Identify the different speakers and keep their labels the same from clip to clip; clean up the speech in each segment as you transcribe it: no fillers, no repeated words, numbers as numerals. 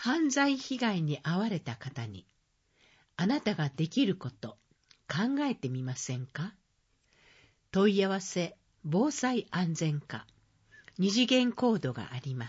Speaker 1: 犯罪被害に遭われた方に、あなたができること、考えてみませんか？問い合わせ、防災安全課、二次元コードがあります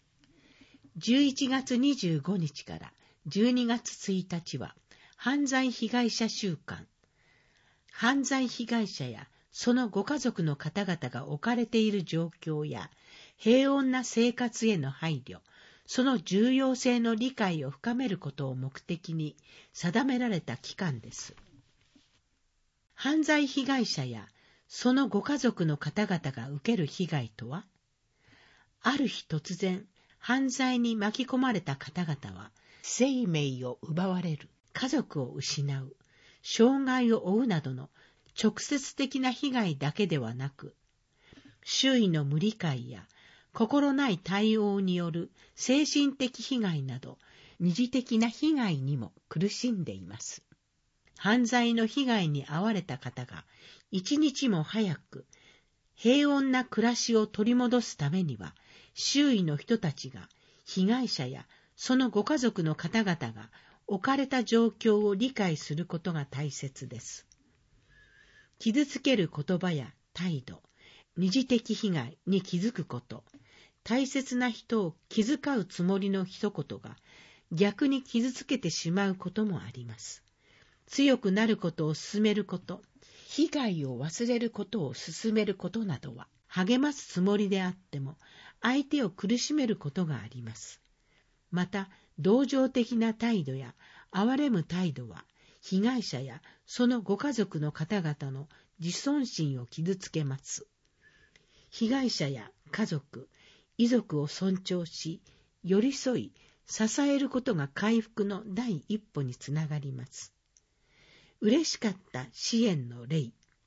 Speaker 1: 。11月25日から12月1日は、犯罪被害者週間。犯罪被害者やそのご家族の方々が置かれている状況や、平穏な生活への配慮、その重要性の理解を深めることを目的に定められた期間です。犯罪被害者やそのご家族の方々が受ける被害とは、ある日突然、犯罪に巻き込まれた方々は、生命を奪われる、家族を失う、障害を負うなどの直接的な被害だけではなく、周囲の無理解や心ない対応による精神的被害など、二次的な被害にも苦しんでいます。犯罪の被害に遭われた方が一日も早く平穏な暮らしを取り戻すためには、周囲の人たちが被害者やそのご家族の方々が置かれた状況を理解することが大切です。傷つける言葉や態度、二次的被害に気づくこと、大切な人を気遣うつもりの一言が逆に傷つけてしまうこともあります。強くなることを進めること、被害を忘れることを進めることなどは、励ますつもりであっても、相手を苦しめることがあります。また、同情的な態度や憐れむ態度は、被害者やそのご家族の方々の自尊心を傷つけます。被害者や家族、遺族を尊重し、寄り添い、支えることが回復の第一歩につながります。嬉しかった支援の例。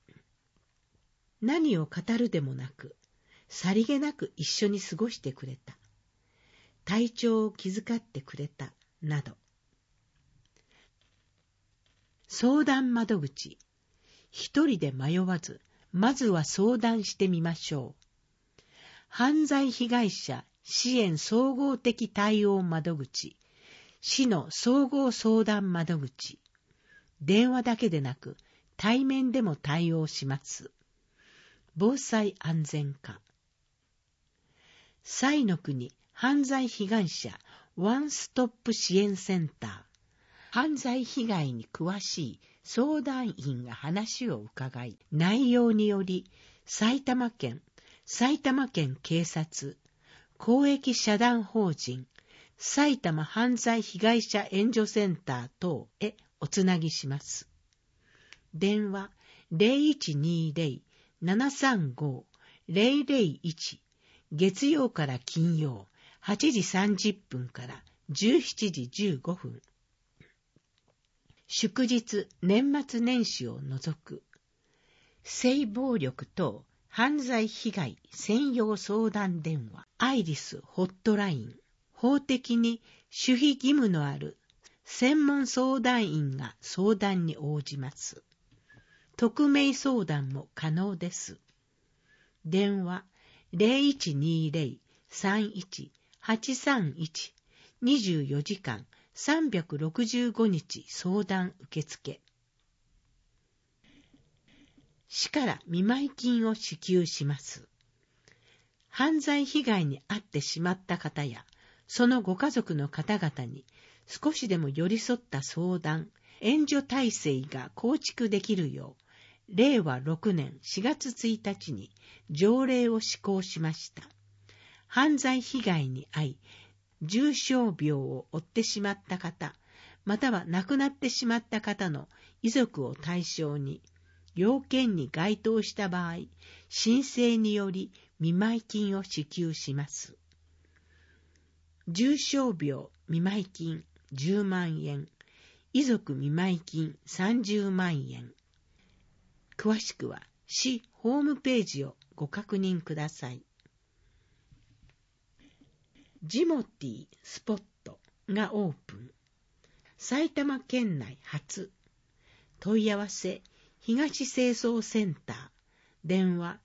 Speaker 1: 何を語るでもなく、さりげなく一緒に過ごしてくれた。体調を気遣ってくれた、など。相談窓口。一人で迷わず、まずは相談してみましょう。犯罪被害者支援総合的対応窓口。市の総合相談窓口。電話だけでなく、対面でも対応します。防災安全課。彩の国犯罪被害者ワンストップ支援センター。犯罪被害に詳しい相談員が話を伺い、内容により埼玉県警察、公益社団法人、埼玉犯罪被害者援助センター等へおつなぎします。電話 0120-735-001 月曜から金曜8時30分から17時15分。祝日、年末年始を除く、性暴力等犯罪被害専用相談電話、アイリスホットライン、法的に守秘義務のある専門相談員が相談に応じます。匿名相談も可能です。電話 0120-31-831 24時間365日相談受付。市から見舞金を支給します。犯罪被害に遭ってしまった方や、そのご家族の方々に少しでも寄り添った相談、援助体制が構築できるよう、令和6年4月1日に条例を施行しました。犯罪被害に遭い、重傷病を負ってしまった方、または亡くなってしまった方の遺族を対象に、要件に該当した場合、申請により見舞金を支給します。重傷病見舞金10万円、遺族見舞金30万円。詳しくは市ホームページをご確認ください。ジモティースポットがオープン。埼玉県内初。問い合わせ東清掃センター。電話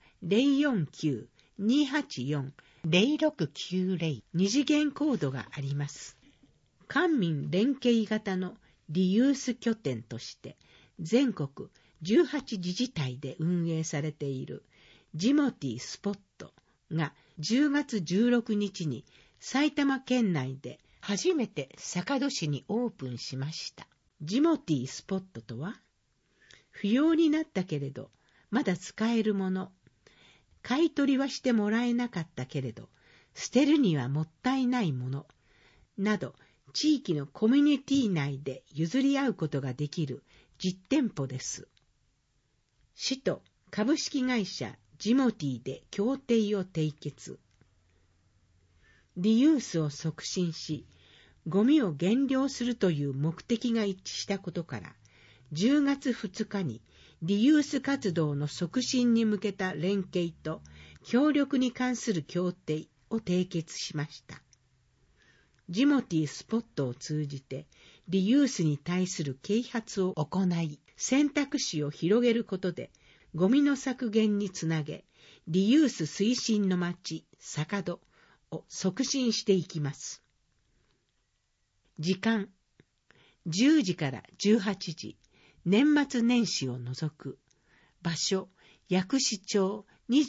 Speaker 1: 049-284-0690。二次元コードがあります。 官民連携型のリユース拠点として全国18自治体で運営されているジモティスポットが10月16日に埼玉県内で初めて坂戸市にオープンしました。ジモティスポットとは、不要になったけれどまだ使えるもの、買い取りはしてもらえなかったけれど捨てるにはもったいないものなど、地域のコミュニティ内で譲り合うことができる実店舗です。市と株式会社ジモティで協定を締結。リユースを促進し、ゴミを減量するという目的が一致したことから、10月2日にリユース活動の促進に向けた連携と協力に関する協定を締結しました。ジモティスポットを通じてリユースに対する啓発を行い、選択肢を広げることでゴミの削減につなげ、リユース推進の街坂戸を促進していきます。時間10時から18時、年末年始を除く。場所薬師町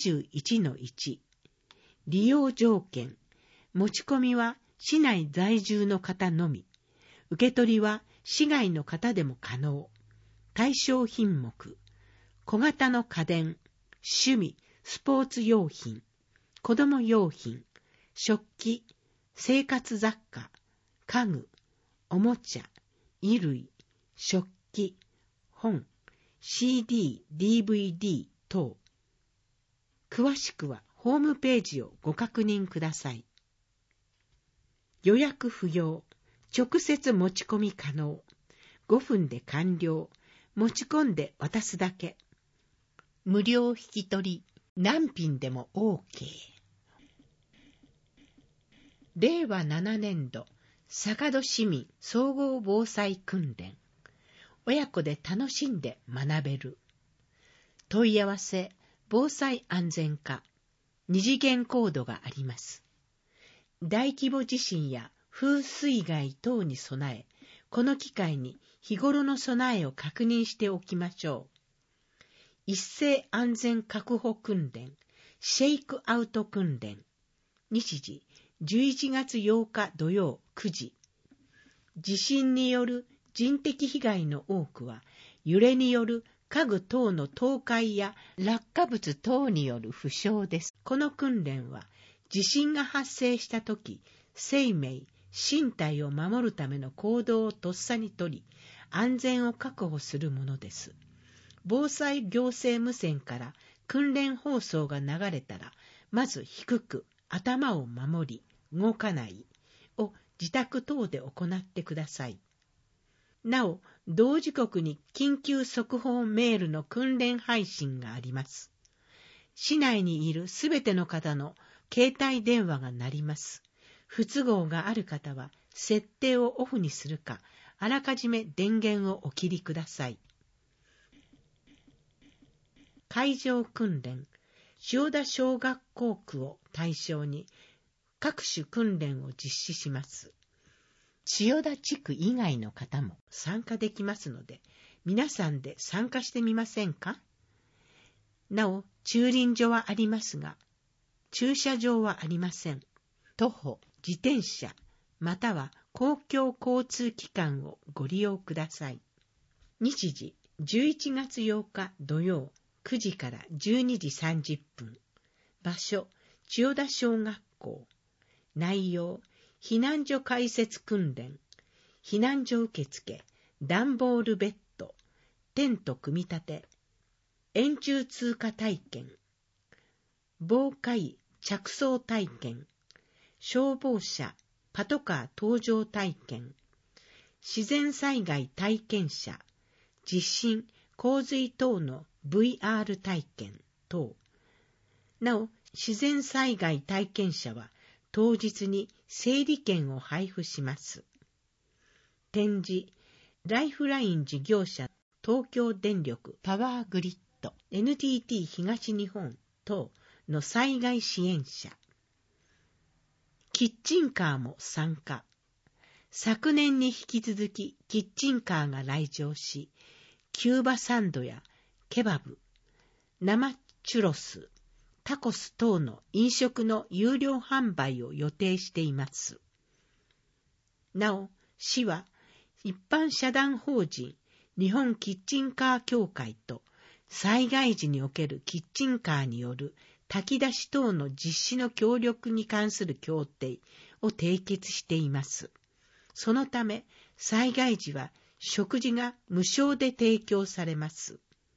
Speaker 1: 21-1。利用条件、持ち込みは市内在住の方のみ。受け取りは市外の方でも可能。対象品目、小型の家電、趣味、スポーツ用品、子供用品、食器、生活雑貨、家具、おもちゃ、衣類、食器、本、CD、DVD 等。詳しくはホームページをご確認ください。予約不要、直接持ち込み可能。5分で完了。持ち込んで渡すだけ。無料引き取り、何品でも OK。令和7年度坂戸市民総合防災訓練。親子で楽しんで学べる。問い合わせ防災安全課。2次元コードがあります。大規模地震や風水害等に備え、この機会に日頃の備えを確認しておきましょう。一斉安全確保訓練、シェイクアウト訓練。日時11月8日土曜9時。地震による人的被害の多くは、揺れによる家具等の倒壊や落下物等による負傷です。この訓練は、地震が発生したとき、生命、身体を守るための行動をとっさにとり、安全を確保するものです。防災行政無線から訓練放送が流れたら、まず低く頭を守り、動かないを自宅等で行ってください。なお、同時刻に緊急速報メールの訓練配信があります。市内にいるすべての方の携帯電話が鳴ります。不都合がある方は設定をオフにするか、あらかじめ電源をお切りください。海上訓練、塩田小学校区を対象に各種訓練を実施します。千代田地区以外の方も参加できますので、皆さんで参加してみませんか？なお、駐輪所はありますが、駐車場はありません。徒歩、自転車、または公共交通機関をご利用ください。日時、11月8日土曜9時から12時30分。場所、千代田小学校。内容、避難所開設訓練、避難所受付、段ボールベッド、テント組み立て、円柱通過体験、防火衣着装体験、消防車パトカー搭乗体験、自然災害体験者、地震洪水等の VR 体験等。なお、自然災害体験者は当日に整理券を配布します。展示、ライフライン事業者東京電力パワーグリッド、NTT 東日本等の災害支援者。キッチンカーも参加。 昨年に引き続きキッチンカーが来場し、キューバサンドやケバブ、生チュロス、タコス等の飲食の有料販売を予定しています。なお、市は一般社団法人日本キッチンカー協会と災害時におけるキッチンカーによる炊き出し等の実施の協力に関する協定を締結しています。そのため、災害時は食事が無償で提供されます。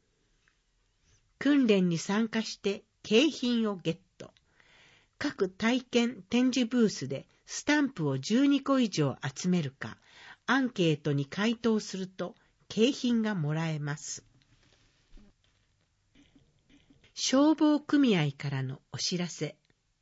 Speaker 1: 訓練に参加して景品をゲット。各体験展示ブースでスタンプを12個以上集めるか、アンケートに回答すると景品がもらえます。消防組合からのお知らせ。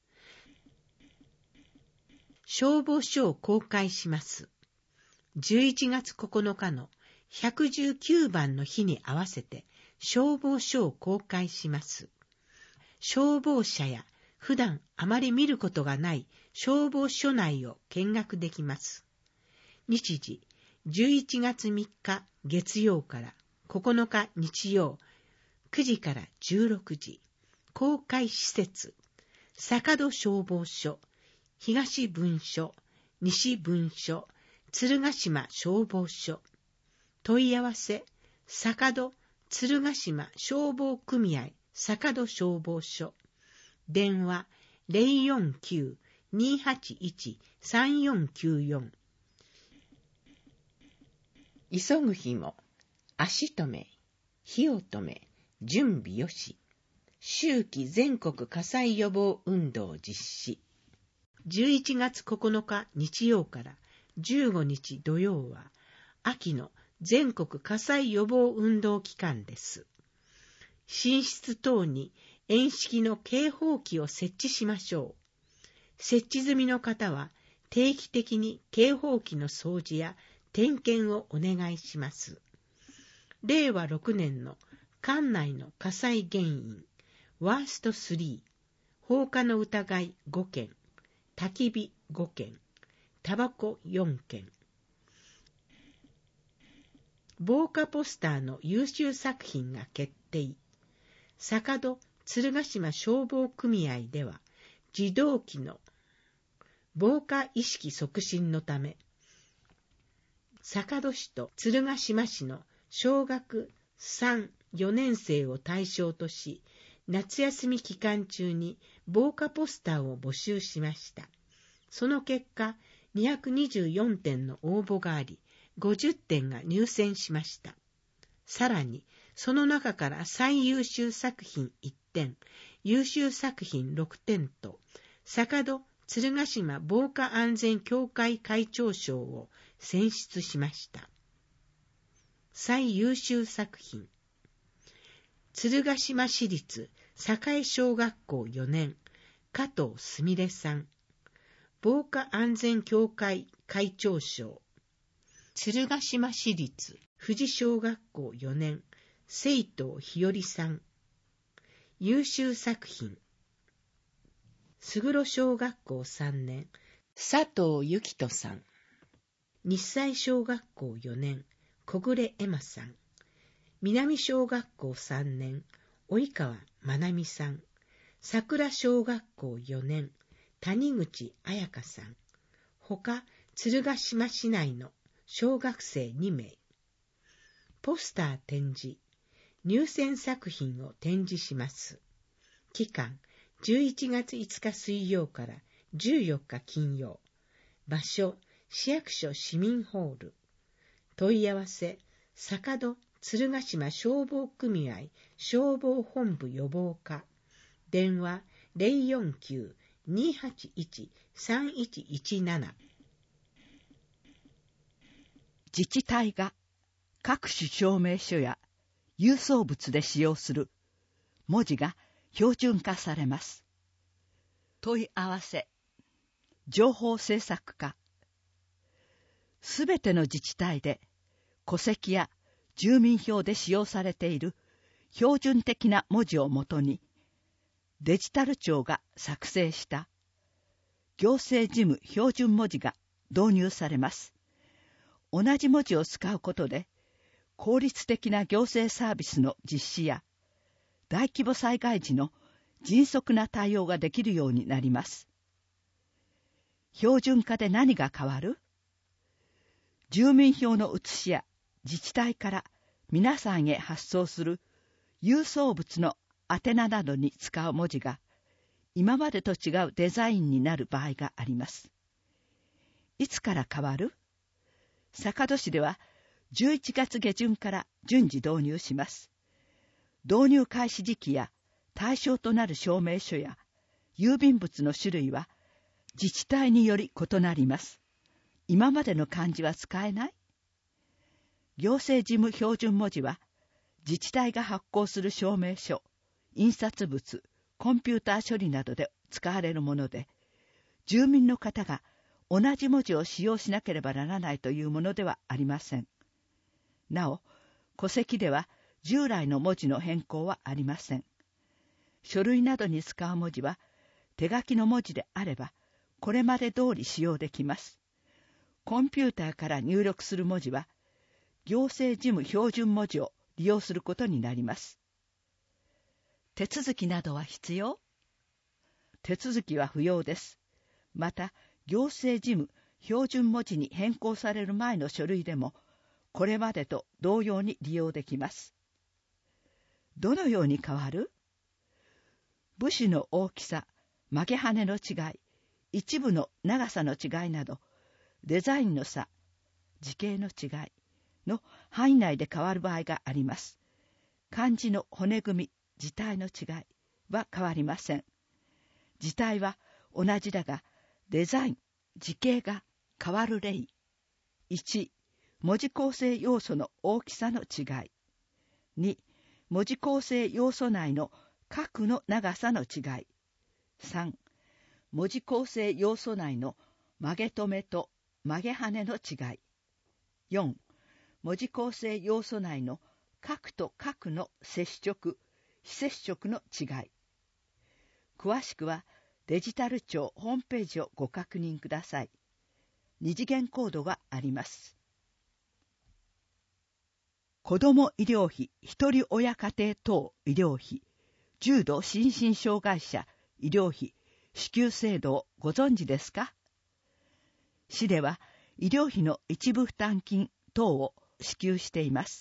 Speaker 1: 消防署を公開します。11月9日の119番の日に合わせて消防署を公開します。消防車や普段あまり見ることがない消防署内を見学できます。日時、11月3日月曜から9日日曜、9時から16時、公開施設、坂戸消防署、東分署、西分署、鶴ヶ島消防署。問い合わせ、坂戸鶴ヶ島消防組合坂戸消防署。電話 049-281-3494。急ぐ日も、足止め、火を止め、準備よし。秋季全国火災予防運動実施。11月9日日曜から15日土曜は、秋の全国火災予防運動期間です。寝室等に縁式の警報器を設置しましょう。設置済みの方は定期的に警報器の掃除や点検をお願いします。令和6年の管内の火災原因、ワースト3、放火の疑い5件、焚き火5件、タバコ4件。防火ポスターの優秀作品が決定。坂戸鶴ヶ島消防組合では、児童期の防火意識促進のため、坂戸市と鶴ヶ島市の小学3、4年生を対象とし、夏休み期間中に防火ポスターを募集しました。その結果、224点の応募があり、50点が入選しました。さらに、その中から最優秀作品1点、優秀作品6点と、坂戸鶴ヶ島防火安全協会会長賞を選出しました。最優秀作品、鶴ヶ島市立栄小学校4年、加藤すみれさん。防火安全協会会長賞、鶴ヶ島市立富士小学校4年、清藤日和さん。優秀作品、菅黒小学校3年、佐藤幸人さん。日西小学校4年、小暮恵麻さん。南小学校3年、及川まなみさん。桜小学校4年、谷口彩香さん。ほか、鶴ヶ島市内の小学生2名。ポスター展示、入選作品を展示します。期間、11月5日水曜から14日金曜。場所、市役所市民ホール。問い合わせ、坂戸鶴ヶ島消防組合消防本部予防課。電話 049-281-3117。
Speaker 2: 自治体が各種証明書や郵送物で使用する文字が標準化されます。問い合わせ、情報制作課。すべての自治体で戸籍や住民票で使用されている標準的な文字をもとに、デジタル庁が作成した行政事務標準文字が導入されます。 同じ文字を使うことで、効率的な行政サービスの実施や、大規模災害時の迅速な対応ができるようになります。標準化で何が変わる？住民票の写しや自治体から皆さんへ発送する郵送物の宛名などに使う文字が、今までと違うデザインになる場合があります。いつから変わる？坂戸市では11月下旬から順次導入します。導入開始時期や対象となる証明書や郵便物の種類は自治体により異なります。今までの漢字は使えない？行政事務標準文字は自治体が発行する証明書、印刷物、コンピューター処理などで使われるもので、住民の方が同じ文字を使用しなければならないというものではありません。なお、戸籍では従来の文字の変更はありません。書類などに使う文字は手書きの文字であれば、これまで通り使用できます。コンピューターから入力する文字は、行政事務標準文字を利用することになります。手続きなどは必要？手続きは不要です。また、行政事務標準文字に変更される前の書類でも、これまでと同様に利用できます。どのように変わる？部首の大きさ、曲げ羽の違い、一部の長さの違いなど、デザインの差、字形の違いの範囲内で変わる場合があります。漢字の骨組み、字体の違いは変わりません。字体は同じだが、デザイン、字形が変わる例。1、文字構成要素の大きさの違い。2、文字構成要素内の角の長さの違い。3、文字構成要素内の曲げ止めと曲げ羽の違い。4、文字構成要素内の角と角の接触、非接触の違い。詳しくはデジタル庁ホームページをご確認ください。二次元コードがあります。子ども医療費、一人親家庭等医療費、重度心身障害者医療費支給制度をご存知ですか？市では医療費の一部負担金等を支給しています。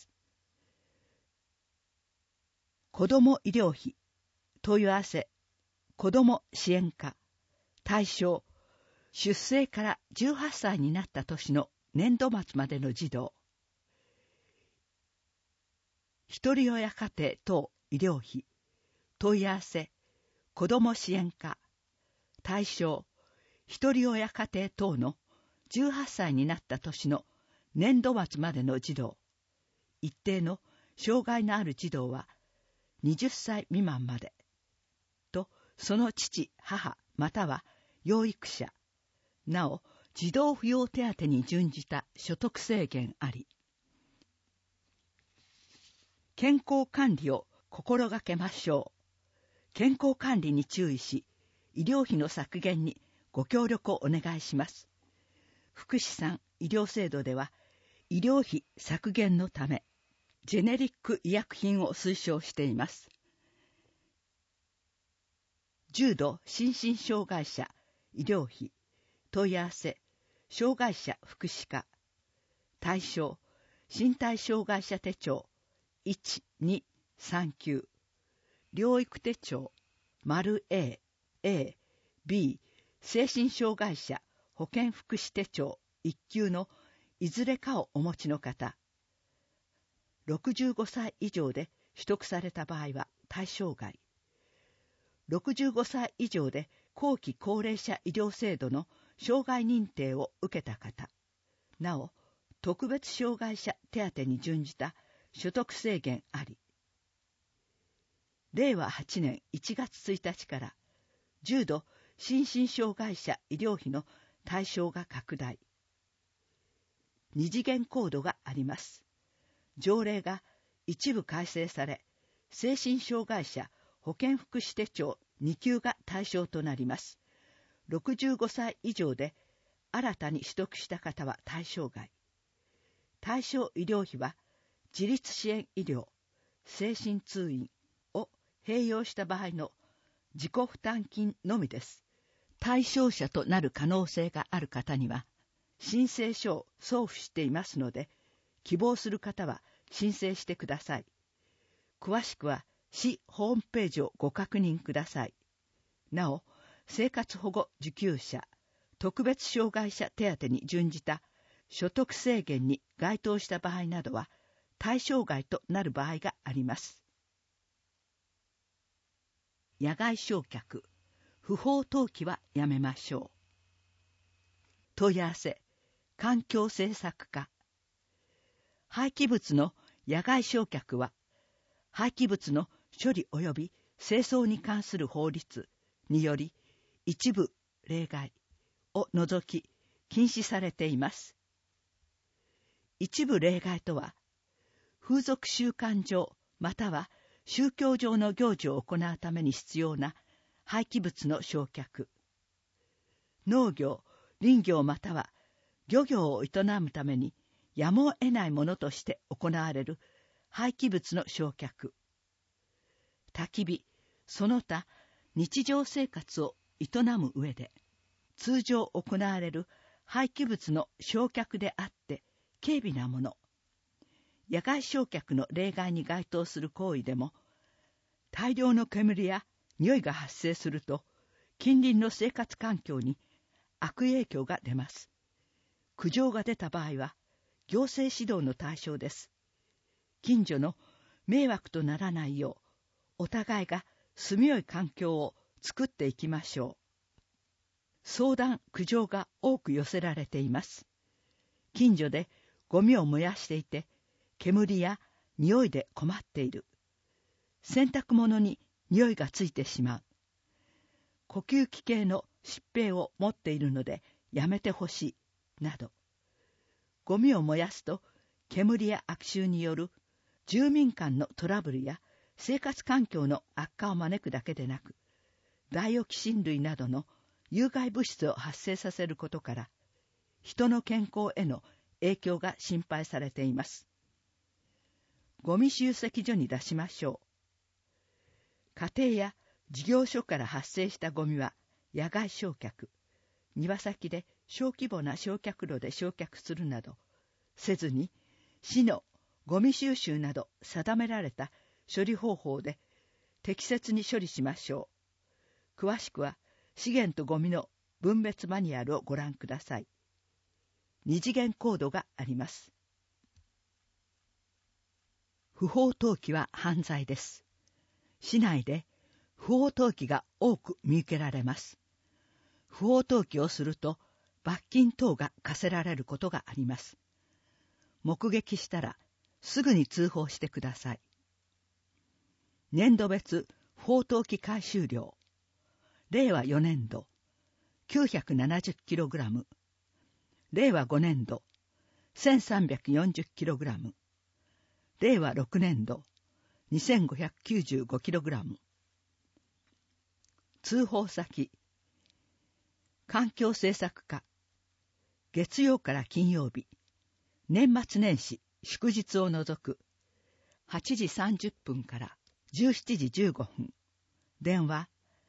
Speaker 2: 子ども医療費、問い合わせ、子ども支援課、対象、出生から18歳になった年の年度末までの児童。一人親家庭等医療費、問い合わせ、子ども支援課、対象、一人親家庭等の18歳になった年の年度末までの児童。一定の障害のある児童は20歳未満まで。と、その父、母、または養育者。なお、児童扶養手当に準じた所得制限あり。健康管理を心がけましょう。健康管理に注意し、医療費の削減にご協力をお願いします。福祉産医療制度では、医療費削減のため、ジェネリック医薬品を推奨しています。重度心身障害者医療費、問い合わせ、障害者福祉課、対象、身体障害者手帳、1、2、3級、療育手帳、丸 A、A、B、精神障害者保健福祉手帳1級のいずれかをお持ちの方、65歳以上で取得された場合は対象外、65歳以上で後期高齢者医療制度の障害認定を受けた方、なお、特別障害者手当に準じた所得制限あり。令和8年1月1日から重度心身障害者医療費の対象が拡大。二次元コードがあります。条例が一部改正され、精神障害者保健福祉手帳2級が対象となります。65歳以上で新たに取得した方は対象外。 対象医療費は自立支援医療、精神通院を併用した場合の自己負担金のみです。対象者となる可能性がある方には、申請書を送付していますので、希望する方は申請してください。詳しくは市ホームページをご確認ください。なお、生活保護受給者、特別障害者手当に準じた所得制限に該当した場合などは、対象外となる場合があります。野外焼却、不法投棄はやめましょう。問い合わせ、環境政策課。廃棄物の野外焼却は、廃棄物の処理及び清掃に関する法律により、一部例外を除き禁止されています。一部例外とは、風俗習慣上または宗教上の行事を行うために必要な廃棄物の焼却、農業、林業または漁業を営むためにやむを得ないものとして行われる廃棄物の焼却、焚き火、その他日常生活を営む上で通常行われる廃棄物の焼却であって軽微なもの、野外焼却の例外に該当する行為でも、大量の煙や匂いが発生すると近隣の生活環境に悪影響が出ます。苦情が出た場合は行政指導の対象です。近所の迷惑とならないよう、お互いが住みよい環境を作っていきましょう。相談・苦情が多く寄せられています。近所でゴミを燃やしていて、煙や匂いで困っている。洗濯物に匂いがついてしまう。呼吸器系の疾病を持っているのでやめてほしい。など。ゴミを燃やすと煙や悪臭による住民間のトラブルや生活環境の悪化を招くだけでなく、ダイオキシン類などの有害物質を発生させることから、人の健康への影響が心配されています。ゴミ集積所に出しましょう。家庭や事業所から発生したゴミは野外焼却、庭先で小規模な焼却炉で焼却するなどせずに、市のゴミ収集など定められた処理方法で適切に処理しましょう。詳しくは資源とゴミの分別マニュアルをご覧ください。二次元コードがあります。不法投棄は犯罪です。市内で不法投棄が多く見受けられます。不法投棄をすると罰金等が課せられることがあります。目撃したらすぐに通報してください。年度別不法投棄回収量。令和4年度 970kg、令和5年度 1340kg、令和6年度 2595kg。通報先、環境政策課、月曜から金曜日、年末年始祝日を除く8時30分から17時15分、電話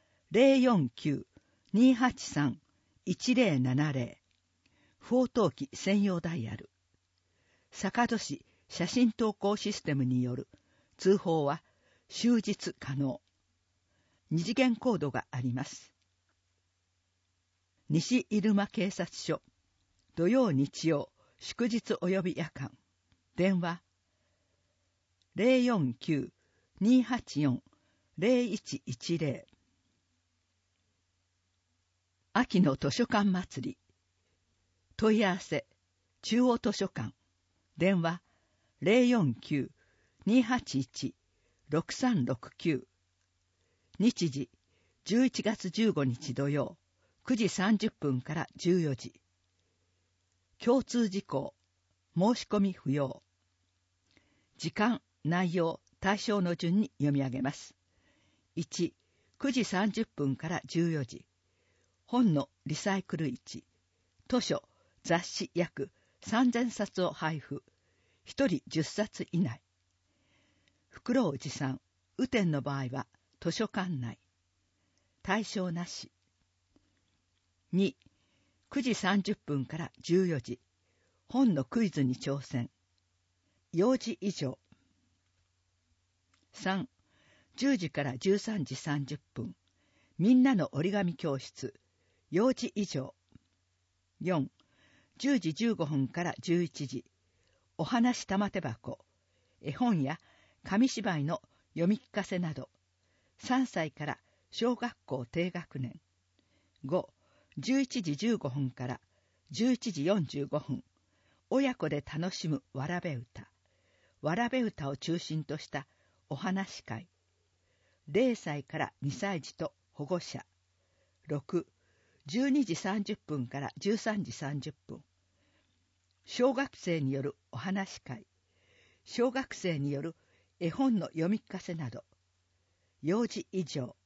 Speaker 2: 049-283-1070、不法投棄専用ダイヤル。坂戸市写真投稿システムによる通報は終日可能。二次元コードがあります。西入間警察署、土曜日曜祝日及び夜間、電話 049-284-0110。秋の図書館祭り。問い合わせ、中央図書館、電話 049-281-6369。日時、11月15日土曜、9時30分から14時。共通事項、申し込み不要。時間、内容、対象の順に読み上げます。1、9時30分から14時。本のリサイクル市。図書、雑誌約3000冊を配布。 一人10冊以内。袋を持参、雨天の場合は図書館内。対象なし。2、9時30分から14時、本のクイズに挑戦。幼児以上。3、10時から13時30分、みんなの折り紙教室。幼児以上。4、10時15分から11時、お話玉手箱。絵本や紙芝居の読み聞かせなど。3歳から小学校低学年。5、11時15分から11時45分、親子で楽しむわらべ歌。わらべ歌を中心としたお話会。0歳から2歳児と保護者。6、12時30分から13時30分、小学生によるお話会。小学生による絵本の読み聞かせなど。幼児以上。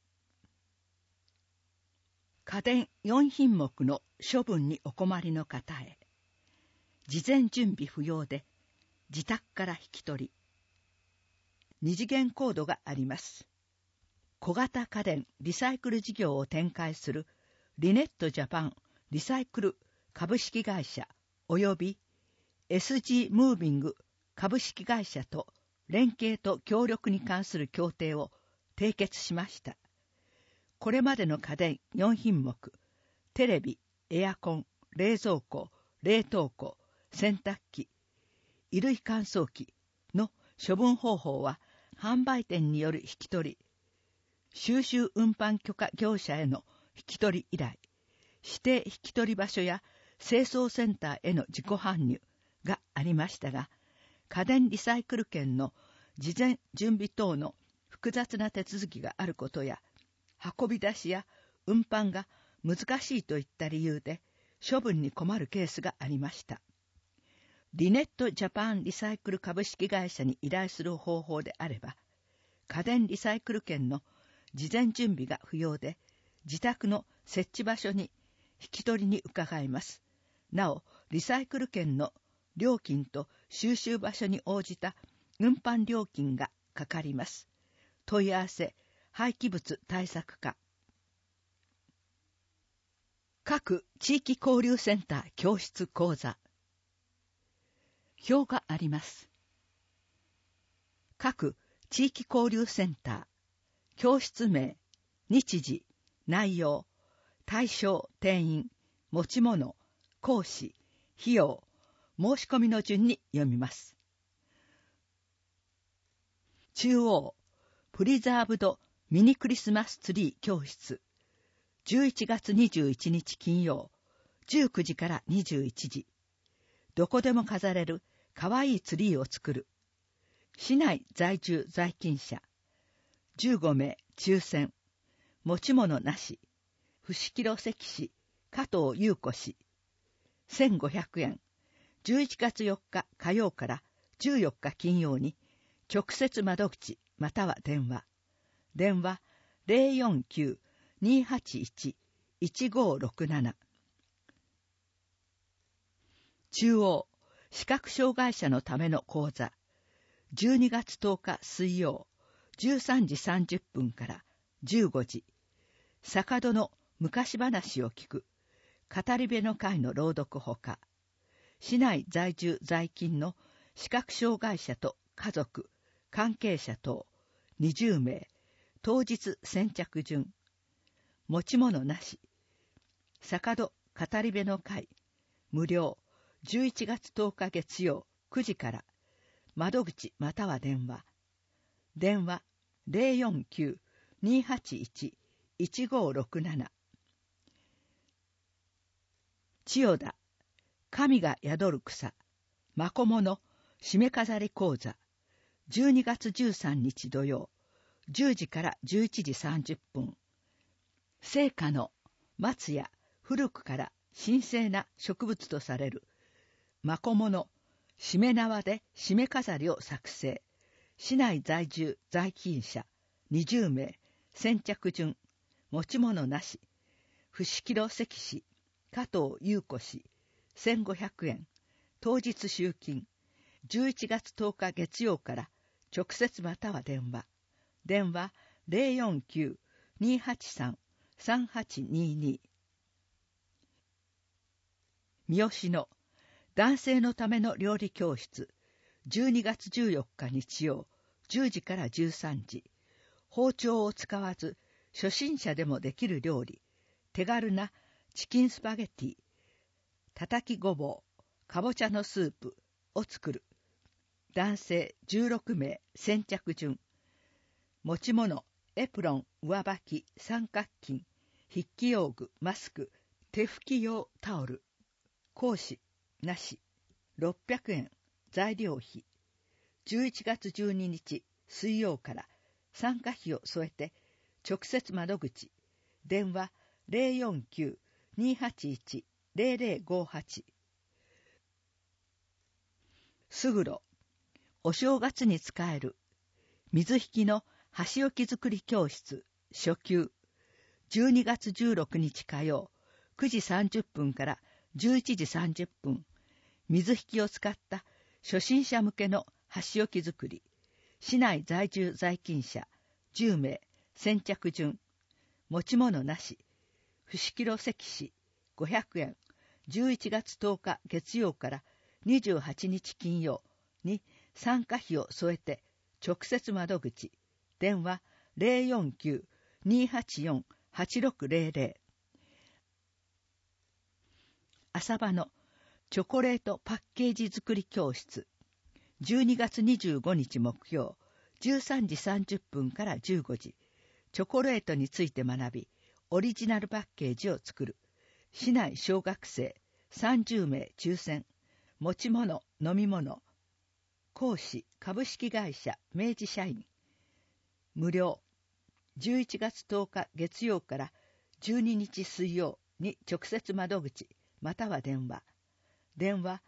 Speaker 2: 家電4品目の処分にお困りの方へ。事前準備不要で、自宅から引き取り。二次元コードがあります。小型家電リサイクル事業を展開するリネットジャパンリサイクル株式会社及び SG ムービング株式会社と連携と協力に関する協定を締結しました。これまでの家電4品目、テレビ、エアコン、冷蔵庫、冷凍庫、洗濯機、衣類乾燥機の処分方法は販売店による引き取り、収集運搬許可業者への引き取り依頼、指定引き取り場所や清掃センターへの自己搬入がありましたが、家電リサイクル券の事前準備等の複雑な手続きがあることや、運び出しや運搬が難しいといった理由で処分に困るケースがありました。リネットジャパンリサイクル株式会社に依頼する方法であれば、家電リサイクル券の事前準備が不要で、自宅の設置場所に引き取りに伺います。なお、リサイクル券の料金と収集場所に応じた運搬料金がかかります。問い合わせ、廃棄物対策課。各地域交流センター教室講座。表があります。各地域交流センター、教室名、日時、内容、対象、定員、持ち物、講師、費用、申し込みの順に読みます。中央、プリザーブドミニクリスマスツリー教室。11月21日金曜、19時から21時。どこでも飾れるかわいいツリーを作る。市内在住在勤者。15名抽選。持ち物なし。伏木関市、加藤優子氏。1500円。11月4日火曜から14日金曜に、直接窓口または電話。電話 049-281-1567。中央、視覚障害者のための講座。12月10日水曜、13時30分から15時。坂戸の昔話を聞く、語り部の会の朗読ほか、市内在住在勤の視覚障害者と家族、関係者等20名、当日先着順。持ち物なし。坂戸語り部の会、無料、11月10日月曜9時から、窓口または電話。電話 049-281-1567。千代田、神が宿る草、まこもの締め飾り講座。12月13日土曜、10時から11時30分。生花の松や古くから神聖な植物とされるまこものしめ縄で締め飾りを作成。市内在住在勤者20名、先着順。持ち物なし。伏木関市、加藤優子氏、1500円。当日集金。 11月10日月曜から直接または電話。電話 049-283-3822。三好の男性のための料理教室、12月14日日曜、10時から13時。包丁を使わず、初心者でもできる料理、手軽なチキンスパゲティ、叩きごぼう、かぼちゃのスープを作る。男性16名先着順。持ち物、エプロン、上履き、三角巾、筆記用具、マスク、手拭き用タオル。講師、なし。600円、材料費。11月12日、水曜から参加費を添えて、直接窓口。電話 049-281-0058。すぐろ、お正月に使える。水引きの箸置き作り教室、初級。12月16日火曜、9時30分から11時30分。水引きを使った初心者向けの箸置き作り。市内在住在勤者10名、先着順。持ち物なし。伏切石紙500円。11月10日月曜から28日金曜に参加費を添えて直接窓口。電話 049-284-8600。浅場のチョコレートパッケージ作り教室。12月25日木曜、13時30分から15時。チョコレートについて学び、オリジナルパッケージを作る。市内小学生30名抽選。持ち物、飲み物。講師、株式会社明治社員。無料。11月10日月曜から12日水曜に直接窓口、または電話。電話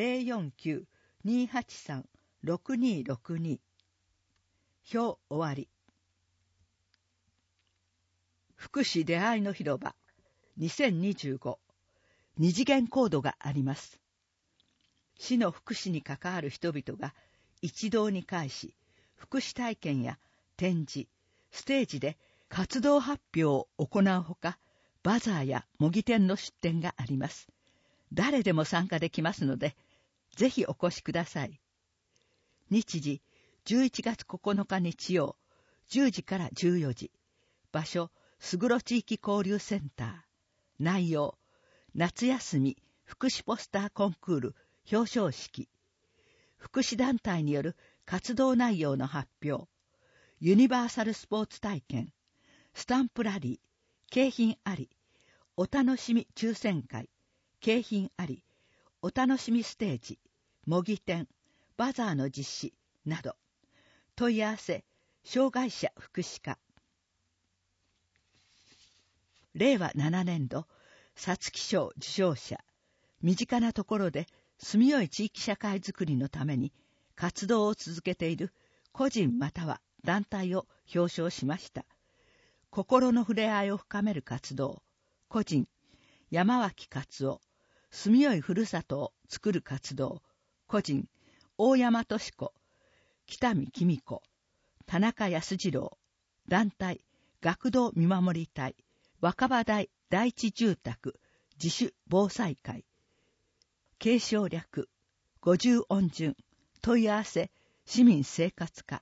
Speaker 2: 049-283-6262。表終わり。福祉出会いの広場2025。二次元コードがあります。市の福祉に関わる人々が一堂に会し、福祉体験や展示、ステージで活動発表を行うほか、バザーや模擬店の出展があります。誰でも参加できますので、ぜひお越しください。日時、11月9日日曜、10時から14時。場所、すぐろ地域交流センター。内容、夏休み福祉ポスターコンクール表彰式。福祉団体による活動内容の発表。ユニバーサルスポーツ体験。スタンプラリー。景品あり。お楽しみ抽選会。景品あり。お楽しみステージ。模擬店。バザーの実施。など。問い合わせ、障害者福祉課。令和7年度、皐月賞受賞者。身近なところで住みよい地域社会づくりのために活動を続けている個人または団体を表彰しました。心の触れ合いを深める活動。個人、山脇勝夫。住みよいふるさとを作る活動。個人、大山敏子。北見公子。田中康次郎。団体、学童見守り隊。若葉台第一住宅自主防災会。継承略、50音順。問い合わせ、市民生活課。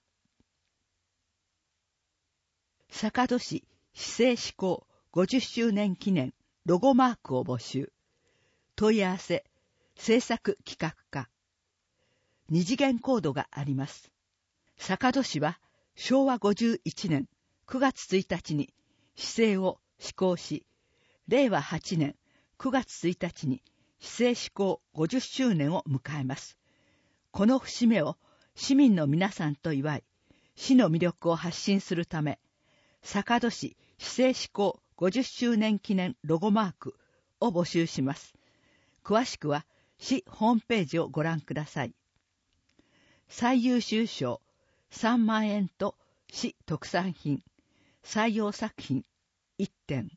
Speaker 2: 坂戸市市政施行50周年記念ロゴマークを募集。問い合わせ、制作企画課。二次元コードがあります。坂戸市は昭和51年9月1日に市政を施行し、令和8年9月1日に市政施行50周年を迎えます。この節目を市民の皆さんと祝い、市の魅力を発信するため、坂戸市市政施行50周年記念ロゴマークを募集します。詳しくは市ホームページをご覧ください。最優秀賞3万円と市特産品、採用作品1点。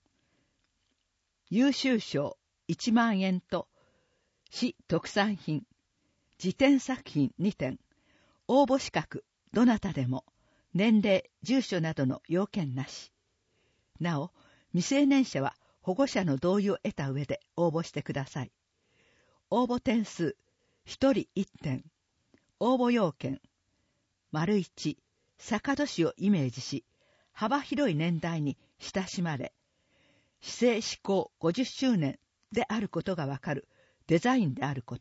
Speaker 2: 優秀賞1万円と市特産品、 辞典作品2点、応募資格どなたでも、年齢、住所などの要件なし。なお、未成年者は保護者の同意を得た上で応募してください。応募点数、1人1点。応募要件、1、坂戸市をイメージし、幅広い年代に親しまれ、市制施行50周年であることがわかるデザインであること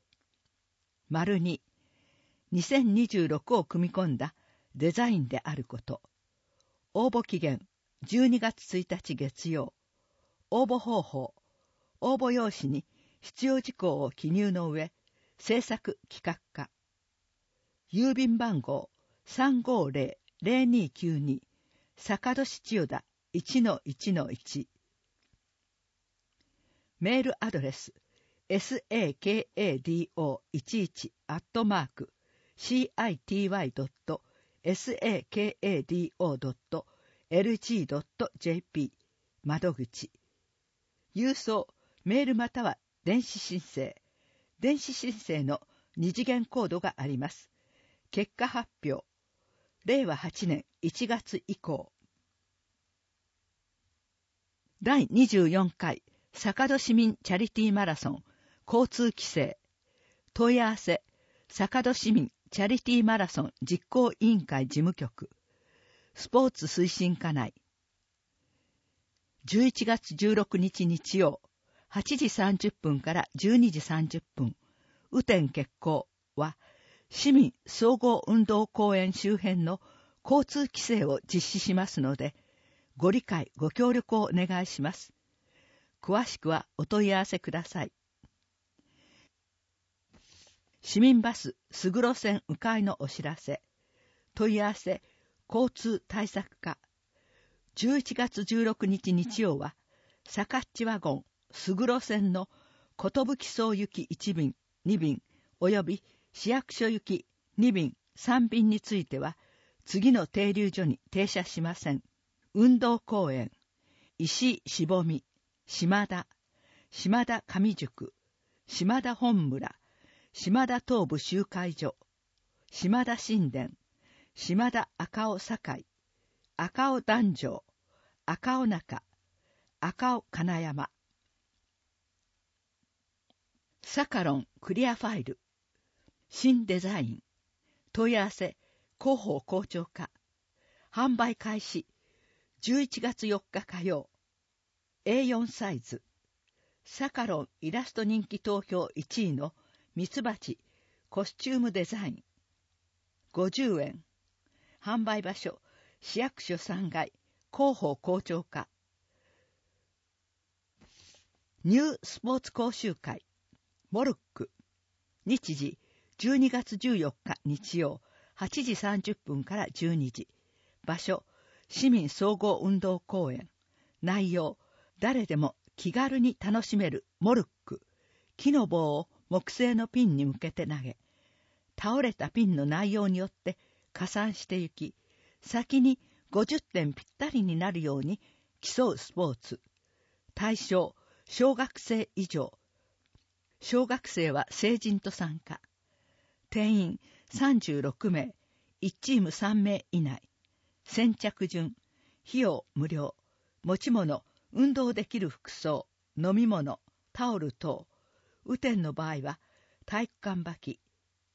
Speaker 2: 。2、2026を組み込んだデザインであること。応募期限、12月1日月曜。応募方法、応募用紙に必要事項を記入の上、制作企画課。郵便番号 350-0292 坂戸市千代田 1-1-1。メールアドレス sakado.city.sakado.lg.jp 窓口。郵送、メールまたは電子申請。電子申請の2次元コードがあります。結果発表。令和8年1月以降。第24回坂戸市民チャリティーマラソン交通規制。問い合わせ、坂戸市民チャリティーマラソン実行委員会事務局。スポーツ推進課内。11月16日日曜、8時30分から12時30分。雨天決行は、市民総合運動公園周辺の交通規制を実施しますので、ご理解ご協力をお願いします。詳しくはお問い合わせください。市民バスすぐろ線迂回のお知らせ。問い合わせ交通対策課。11月16日日曜は、坂っちワゴンすぐろ線の寿荘行き1便、2便、および市役所行き2便、3便については、次の停留所に停車しません。運動公園、石井しぼみ、島田上宿、島田本村、島田東部集会所、島田新田、島田赤尾堺、赤尾壇上、赤尾中、赤尾金山。サカロンクリアファイル。新デザイン。問い合わせ、広報校長課。販売開始。11月4日火曜。A4 サイズ。サカロンイラスト人気投票1位のミツバチコスチュームデザイン。50円。販売場所、市役所3階、広報校長課。ニュースポーツ講習会。モルック。日時、12月14日日曜、8時30分から12時。場所、市民総合運動公園。内容、誰でも気軽に楽しめるモルック。木の棒を木製のピンに向けて投げ、倒れたピンの内容によって加算してゆき、先に50点ぴったりになるように競うスポーツ。対象、小学生以上。小学生は成人と参加。定員36名、1チーム3名以内。先着順、費用無料。持ち物、運動できる服装、飲み物、タオル等。雨天の場合は体育館履き。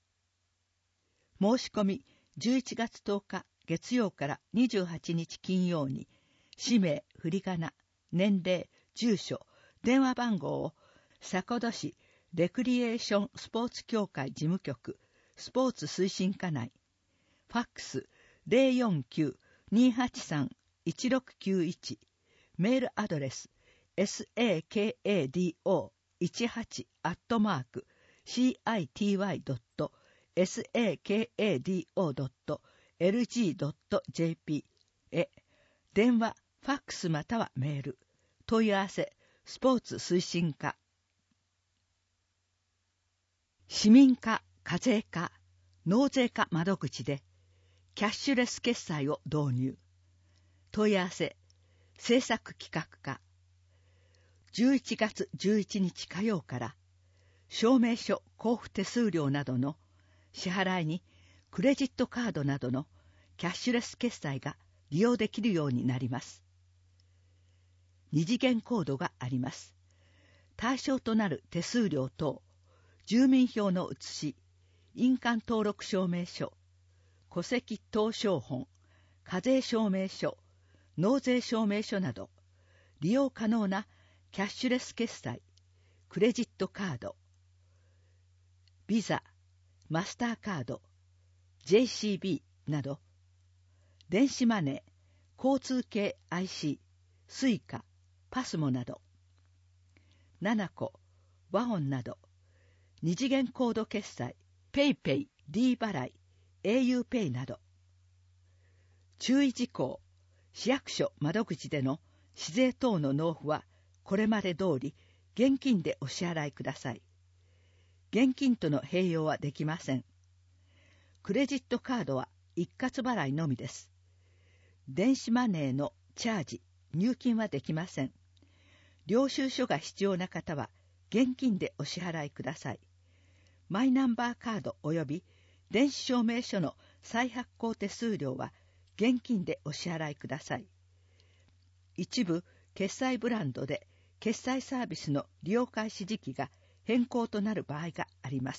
Speaker 2: 申し込み11月10日月曜から28日金曜に、氏名、振り仮名、年齢、住所、電話番号を坂戸市レクリエーションスポーツ協会事務局スポーツ推進課内。ファックス 049-283-1691。メールアドレス sakado18-city.sakado.lg.jp へ。電話、ファックスまたはメール。問い合わせ、スポーツ推進課。市民課、課税課、納税課窓口で、キャッシュレス決済を導入。問い合わせ、制作企画課。11月11日火曜から、 証明書交付手数料などの支払いにクレジットカードなどのキャッシュレス決済が利用できるようになります。二次元コードがあります。対象となる手数料等、住民票の写し、印鑑登録証明書、戸籍謄商本、課税証明書、納税証明書など、利用可能なキャッシュレス決済、クレジットカード、ビザ、マスターカード、JCB など、電子マネー、交通系 IC、スイカ、パスモなど、7個、ワオンなど、二次元コード決済、ペイペイ、D 払い、au ペイなど。注意事項、市役所窓口での市税等の納付は、これまで通り現金でお支払いください。現金との併用はできません。クレジットカードは一括払いのみです。電子マネーのチャージ、入金はできません。領収書が必要な方は現金でお支払いください。マイナンバーカード及び電子証明書の再発行手数料は現金でお支払いください。一部決済ブランドで決済サービスの利用開始時期が変更となる場合があります。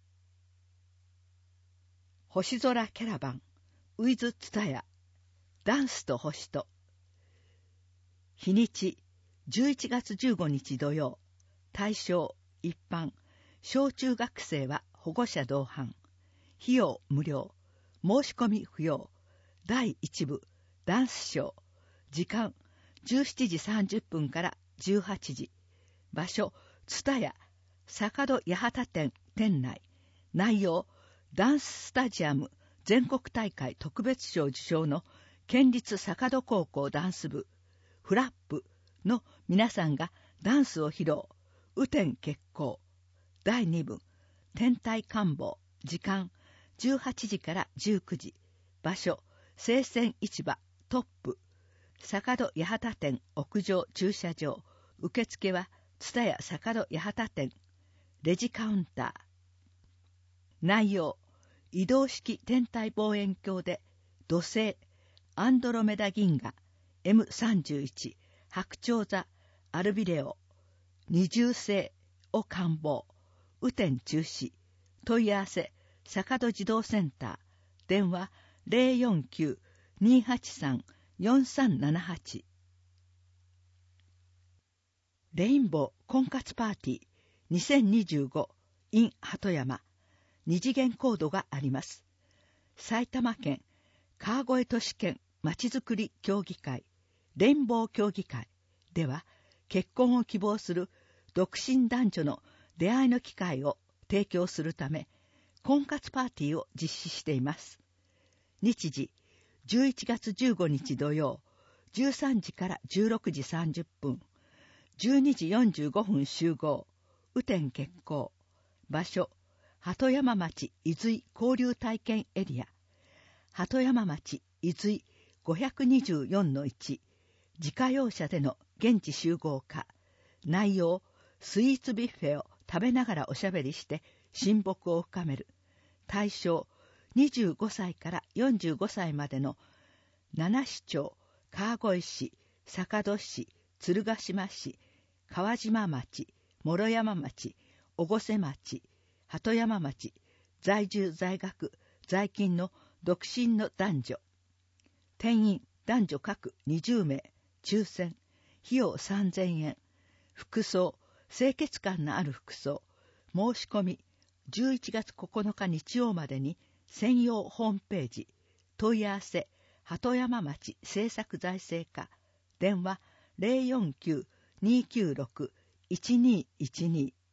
Speaker 2: 星空キャラバン、ウィズツタヤ、ダンスと星と。日にち、11月15日土曜。対象、一般。小中学生は保護者同伴。費用無料。申し込み不要。第1部、ダンスショー。時間、17時30分から18時。場所、ツタヤ、坂戸八幡店店内。内容、ダンススタジアム全国大会特別賞受賞の県立坂戸高校ダンス部、フラップの皆さんがダンスを披露。雨天決行。第2部、天体観望。時間、18時から19時。場所、生鮮市場トップ。坂戸八幡店屋上駐車場。受付は蔦屋坂戸八幡店。レジカウンター。内容、移動式天体望遠鏡で土星、アンドロメダ銀河、M31、白鳥座、アルビレオ、二重星を観望。雨天中止。問い合わせ、坂戸児童センター。電話 049-283-4378。レインボー婚活パーティー2025 in 鳩山。二次元コードがあります。埼玉県川越都市圏まちづくり協議会レインボー協議会では、結婚を希望する独身男女の出会いの機会を提供するため、婚活パーティーを実施しています。日時、11月15日土曜、13時から16時30分、12時45分集合、雨天決行。場所、鳩山町伊豆交流体験エリア。鳩山町伊豆 524-1。自家用車での現地集合か。内容、スイーツビュッフェを食べながらおしゃべりして親睦を深める。対象、25歳から45歳までの7市町、川越市、坂戸市、鶴ヶ島市、川島町、諸山町、越生町、鳩山町、在住在学在勤の独身の男女。定員男女各20名、抽選、費用3000円。服装、清潔感のある服装。申し込み、11月9日日曜までに専用ホームページ。問い合わせ、鳩山町政策財政課。電話 049-296-1212。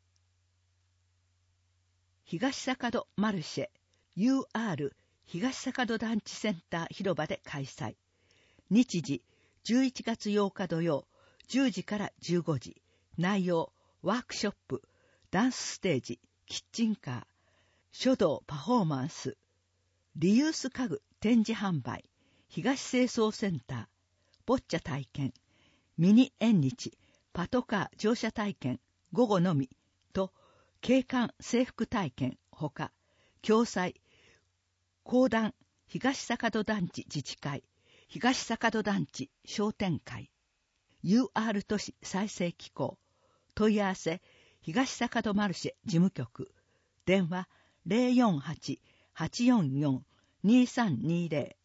Speaker 2: 東坂戸マルシェ UR 東坂戸団地センター広場で開催。日時、11月8日土曜、10時から15時。内容、ワークショップ、ダンスステージ、キッチンカー、書道パフォーマンス、リユース家具展示販売、東清掃センター、ボッチャ体験、ミニ縁日、パトカー乗車体験、午後のみと、 景観制服体験ほか、共済、公団東坂戸団地自治会、東坂戸団地商店会、UR 都市再生機構、問い合わせ、東坂戸マルシェ事務局、電話 048-844-2320